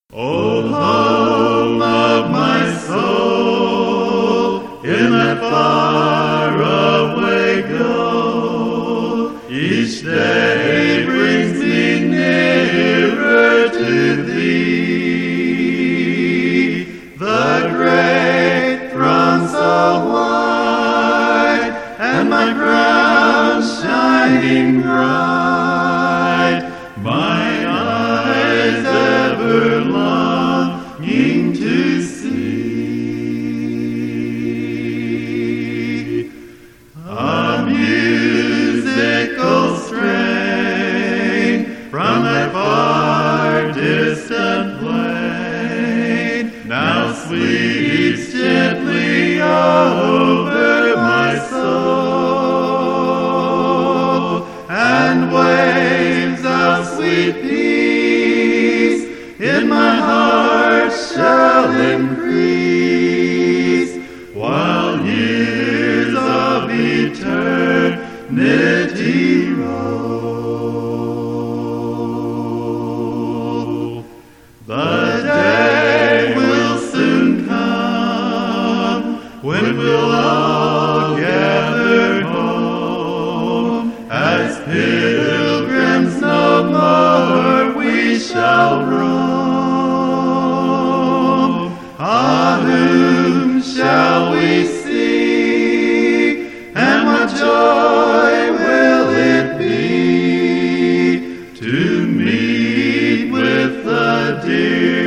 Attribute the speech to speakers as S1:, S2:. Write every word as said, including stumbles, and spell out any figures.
S1: O home of my soul, in that far-away goal, each day brings me nearer to Thee. The great throne so wide, and my crown shining bright, my eyes ever longing to see. A musical strain from that far distant plain now sweeps gently over my soul, and waves of sweet peace in my heart shall increase, while years of eternity roll. The day will soon come when we'll all gather home, as pilgrims no more we shall roam. Ah, whom shall we see, and what joy will it be to meet with the dear